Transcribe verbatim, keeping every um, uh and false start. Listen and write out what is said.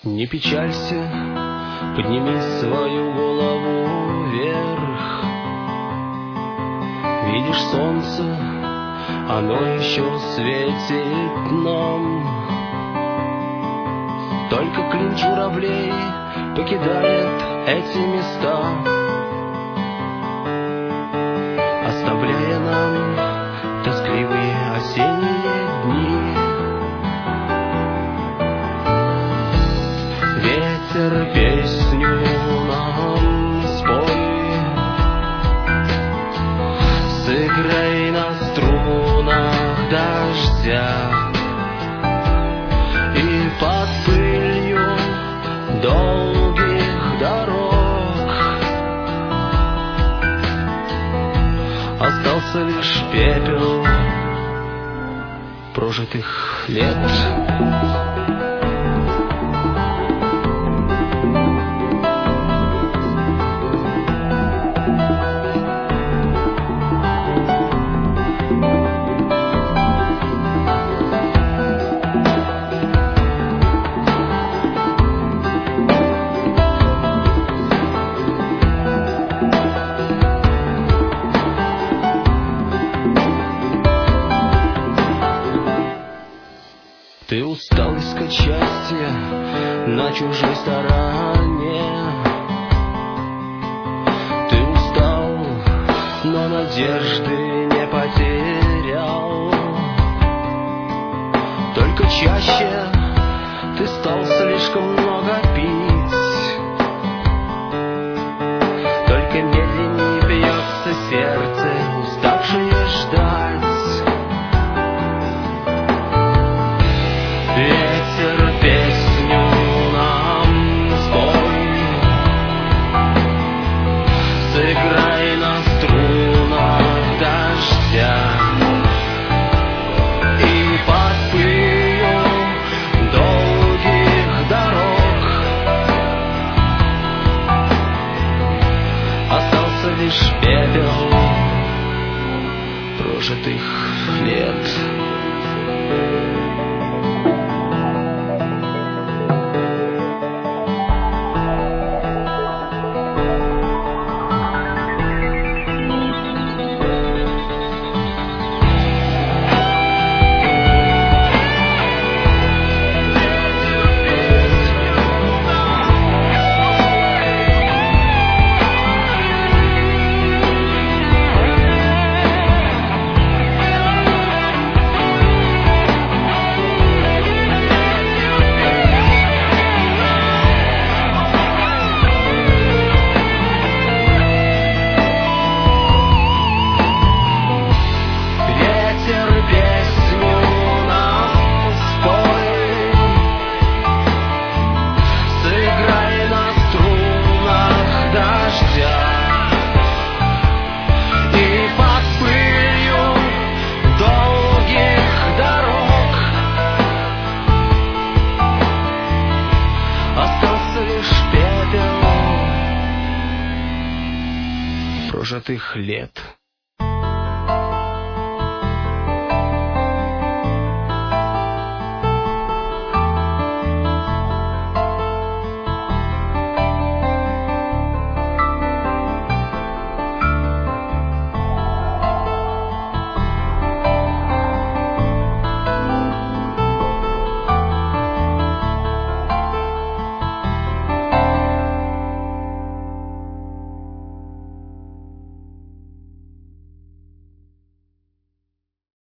Не печалься, подними свою голову вверх. Видишь солнце, оно еще светит нам. Только клин журавлей покидает эти места, оставляя нам тоскливые осенние дни. Ветер, песню нам спой, сыграй на струнах дождя, и под пылью долгих дорог остался лишь пепел прожитых лет. Ты устал искать счастье на чужой стороне. Ты устал, но надежды не потерял. Только чаще ты стал слишком много пить. Только медленнее бьется сердце, уставшее ждать. Ветер, песню нам спой, сыграй на струнах дождя, и под пылью долгих дорог остался лишь пепел прожитых лет. Прожитых лет.